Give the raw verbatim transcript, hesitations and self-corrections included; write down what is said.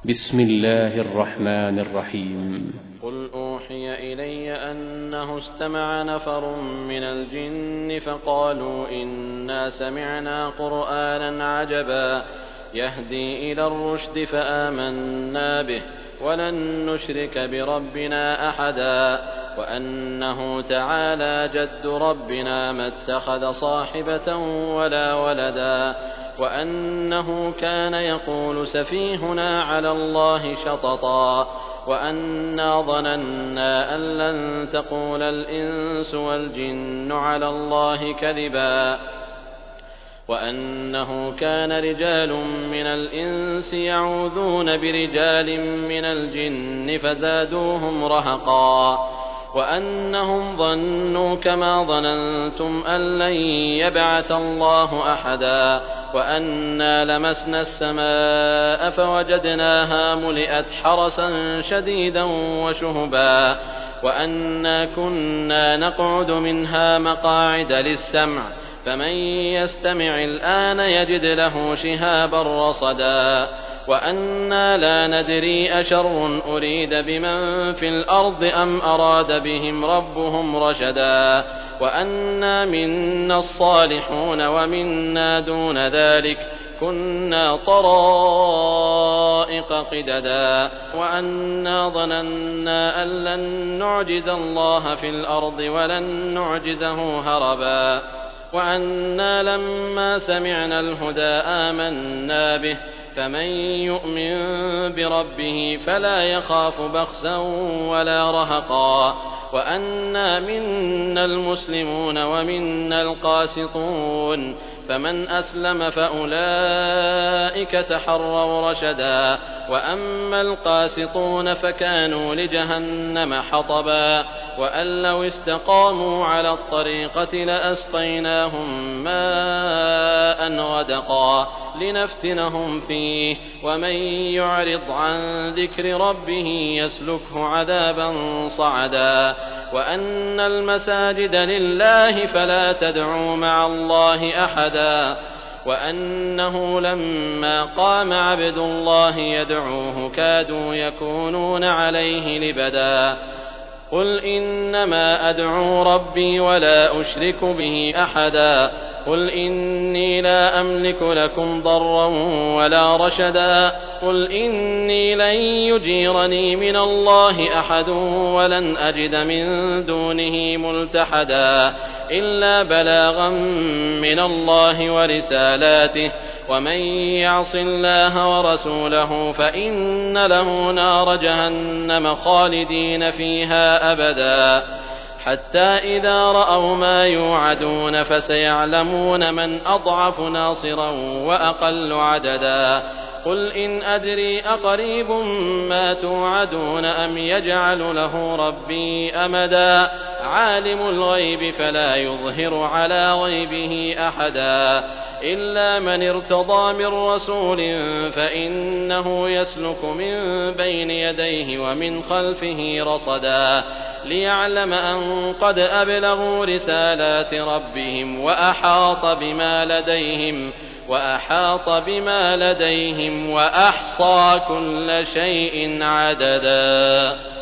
بسم الله الرحمن الرحيم. قل أوحي إلي أنه استمع نفر من الجن فقالوا إنا سمعنا قرآنا عجبا يهدي إلى الرشد فآمنا به ولن نشرك بربنا أحدا وأنه تعالى جد ربنا ما اتخذ صاحبة ولا ولدا وأنه كان يقول سفيهنا على الله شططا وأنا ظننا أن لن تقول الإنس والجن على الله كذبا وأنه كان رجال من الإنس يعوذون برجال من الجن فزادوهم رهقا وأنهم ظنوا كما ظننتم أن لن يبعث الله أحدا وأنا لمسنا السماء فوجدناها ملئت حرسا شديدا وشهبا وأنا كنا نقعد منها مقاعد للسمع فمن يستمع الآن يجد له شهابا رصدا وأنا لا ندري أشر أريد بمن في الأرض أم أراد بهم ربهم رشدا وأنا منا الصالحون ومنا دون ذلك كنا طرائق قددا وأنا ظننا أن لن نعجز الله في الأرض ولن نعجزه هربا وأنا لما سمعنا الهدى آمنا به فمن يؤمن بربه فلا يخاف بخسا ولا رهقا وأنا منا المسلمون ومنا القاسطون فمن أسلم فأولئك تحروا رشدا وأما القاسطون فكانوا لجهنم حطبا وأن لو استقاموا على الطريقة لأسقيناهم ماء غدقا لنفتنهم فيه ومن يعرض عن ذكر ربه يسلكه عذابا صعدا وأن المساجد لله فلا تدعوا مع الله أحدا وأنه لما قام عبد الله يدعوه كادوا يكونون عليه لبدا قل إنما أدعو ربي ولا أشرك به أحدا قل إني لا أملك لكم ضرا ولا رشدا قل إني لن يجيرني من الله أحد ولن أجد من دونه ملتحدا إلا بلاغا من الله ورسالاته ومن يعص الله ورسوله فإن له نار جهنم خالدين فيها أبدا حتى إذا رأوا ما يوعدون فسيعلمون من أضعف ناصرا وأقل عددا قل إن أدري أقريب ما توعدون أم يجعل له ربي أمدا عالم الغيب فلا يظهر على غيبه أحدا إلا من ارتضى من رسول فإنه يسلك من بين يديه ومن خلفه رصدا ليعلم أن قد أبلغوا رسالات ربهم وأحاط بما لديهم وأحاط بما لديهم وأحصى كل شيء عددا.